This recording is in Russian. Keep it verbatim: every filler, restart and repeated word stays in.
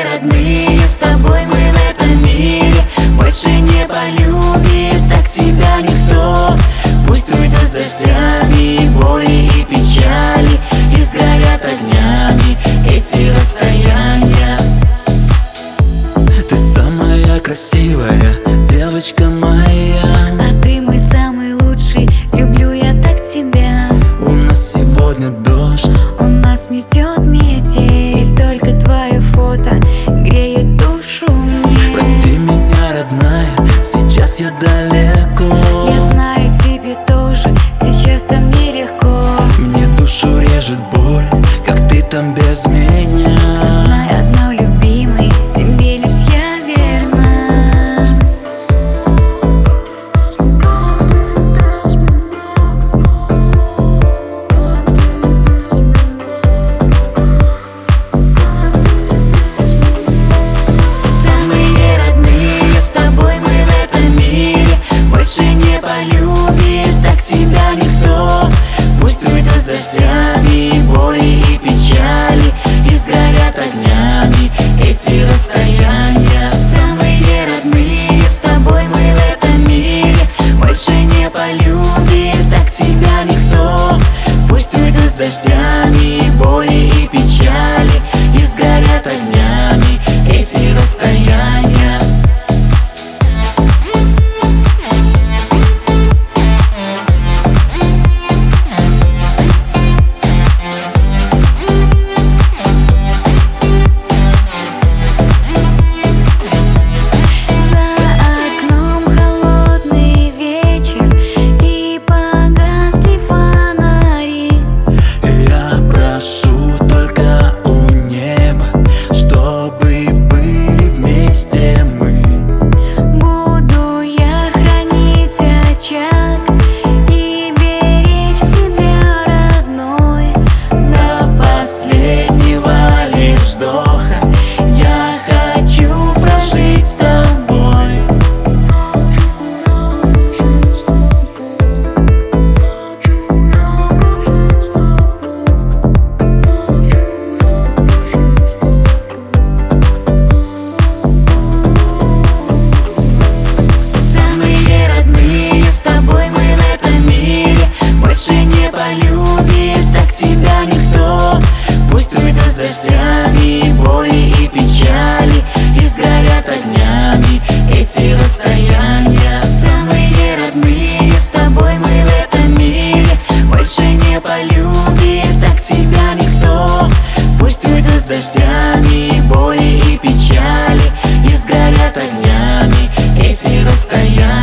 родные, с тобой мы в этом мире больше не полюбит так тебя никто. Пусть уйдут с дождями боли и печали, и сгорят огнями эти расстояния. Ты самая красивая девочка моя, а ты мой самый лучший, люблю я так тебя. У нас сегодня дождь, у нас метет метель, только твое фото греет душу мне. Прости меня, родная, сейчас я далеко. Я знаю, тебе тоже сейчас там нелегко. Мне душу режет боль, как ты там без меня. Знай одно, любимый, тебе лишь я верна. Самые родные, с тобой мы в этом мире больше не полюбит так тебя никто. Пусть уйдут с дождями боли и печали, и сгорят огнями эти расстояния. Самые родные, с тобой мы в этом мире больше не полюбит так тебя никто. Пусть уйдут с дождями боли и печали, и сгорят огнями эти расстояния. Полюбит так тебя никто. Пусть уйдут с дождями боли и печали, и сгорят огнями эти расстояния. Самые родные, с тобой мы в этом мире больше не полюбит так тебя никто. Пусть уйдут с дождями боли и печали, и сгорят огнями эти расстояния.